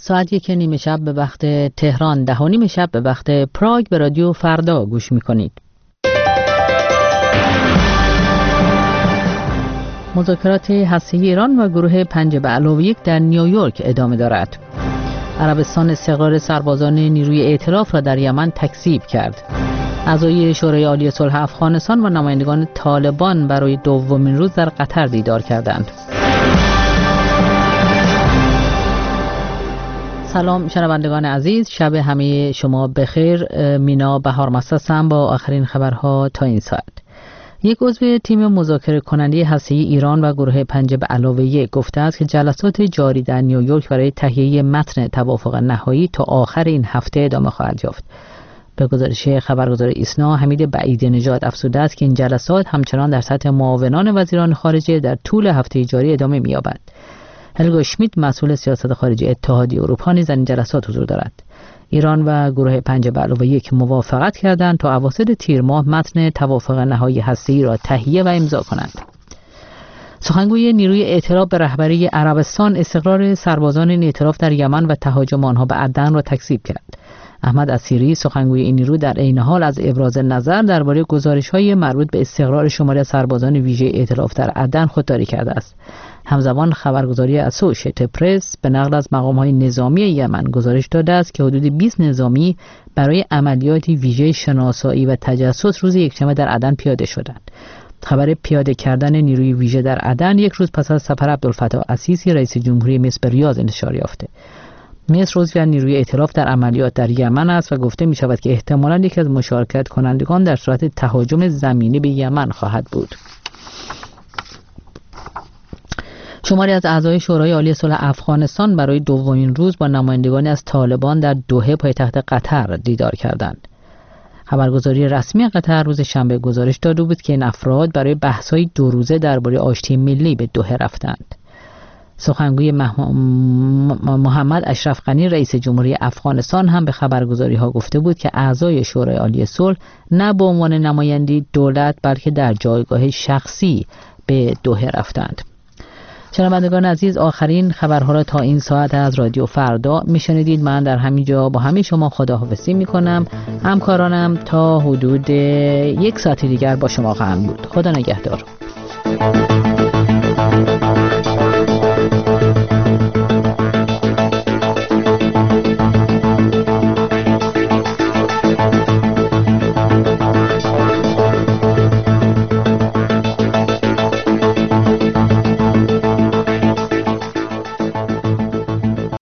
ساعت 1:30 شب به وقت تهران، 10:30 شب به وقت پراگ به رادیو فردا گوش میکنید. مذاکرات هسته‌ای ایران و گروه 5+1 در نیویورک ادامه دارد. عربستان استقرار سربازان نیروی ائتلاف را در یمن تکذیب کرد. اعضای شورای عالی صلح افغانستان و نمایندگان طالبان برای دومین روز در قطر دیدار کردند. سلام شنوندگان عزیز، شب همه شما بخیر. مینا بهارمست هستم با آخرین خبرها تا این ساعت. یک عضو تیم مذاکره کننده هسته‌ای ایران و گروه 5+1 گفته است که جلسات جاری در نیویورک برای تهیه متن توافق نهایی تا آخر این هفته ادامه خواهد یافت. به گزارش خبرگزار ایسنا، حمید بعیدی نژاد افزوده است که این جلسات همچنان در سطح معاونان وزیران خارجه در طول هفته جاری ادامه می‌یابد. هلگا شمیت مسئول سیاست خارجی اتحادیه اروپا نیز در این جلسات حضور دارد. ایران و گروه 5+1 موافقت کردند تا اواسط تیر ماه متن توافق نهایی هسته‌ای را تهیه و امضا کنند. سخنگوی نیروی ائتلاف به رهبری عربستان استقرار سربازان این ائتلاف در یمن و تهاجم آنها به عدن را تکذیب کرد. احمد اسیری سخنگوی این نیرو در عین حال از ابراز نظر درباره گزارش‌های مربوط به استقرار شماری از سربازان ویژه ائتلاف در عدن خودداری کرده است. همزمان خبرگزاری اسوشیتد پرس به نقل از مقام‌های نظامی یمن گزارش داده است که حدود 20 نظامی برای عملیاتی ویژه شناسایی و تجسس روز یکشنبه در عدن پیاده شدند. خبر پیاده کردن نیروی ویژه در عدن یک روز پس از سفر عبدالفتاح السیسی رئیس جمهوری مصر به ریاض انتشار یافته. مصر عضو نیروی ائتلاف در عملیات در یمن است و گفته می شود که احتمالاً یکی از مشارکت کنندگان در صورت تهاجم زمینی به یمن خواهد بود. شماری از اعضای شورای عالی صلح افغانستان برای دومین روز با نمایندگانی از طالبان در دوحه پایتخت قطر دیدار کردند. خبرگزاری رسمی قطر روز شنبه گزارش داده بود که این افراد برای بحث‌های 2 روزه درباره آشتی ملی به دوحه رفتند. سخنگوی محمد اشرف غنی رئیس جمهوری افغانستان هم به خبرگزاری‌ها گفته بود که اعضای شورای عالی صلح نه به عنوان نمایندگی دولت بلکه در جایگاه شخصی به دوحه رفتند. شنوندگان عزیز، آخرین خبرها را تا این ساعت از رادیو فردا میشنیدید. من در همین جا با همه شما خداحافظی میکنم. همکارانم تا حدود 1 ساعت دیگر با شما خواهند بود. خدا نگهدار.